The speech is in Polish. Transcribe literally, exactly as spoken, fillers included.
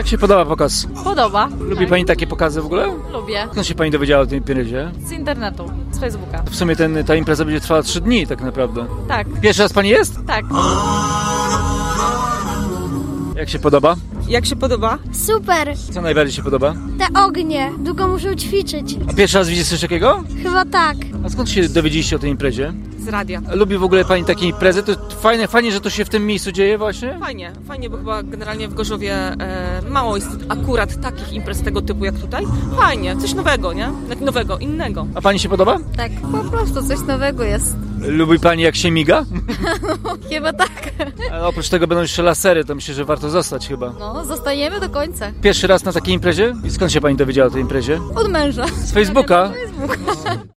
Jak się podoba pokaz? Podoba. Lubi tak. pani takie pokazy w ogóle? Lubię. Skąd się pani dowiedziała o tej imprezie? Z internetu, z Facebooka. W sumie ten, ta impreza będzie trwała trzy dni tak naprawdę. Tak, Pierwszy raz pani jest? tak. Jak się podoba? Jak się podoba? Super! Co najbardziej się podoba? Te ognie. Długo muszę ćwiczyć. A pierwszy raz widzisz coś takiego? Chyba tak. A skąd się dowiedzieliście o tej imprezie? Z radia. A lubi w ogóle pani takie imprezy? To fajne, fajnie, że to się w tym miejscu dzieje właśnie? Fajnie, fajnie, bo chyba generalnie w Gorzowie e, mało jest akurat takich imprez tego typu jak tutaj. Fajnie, coś nowego, nie? Tak nowego, innego. A pani się podoba? Tak, po prostu coś nowego jest. Lubi pani jak się miga? Chyba tak. A oprócz tego będą jeszcze lasery, to myślę, że warto zostać chyba. No, zostajemy do końca. Pierwszy raz na takiej imprezie? I skąd się pani dowiedziała o tej imprezie? Od męża. Z Facebooka? Facebook.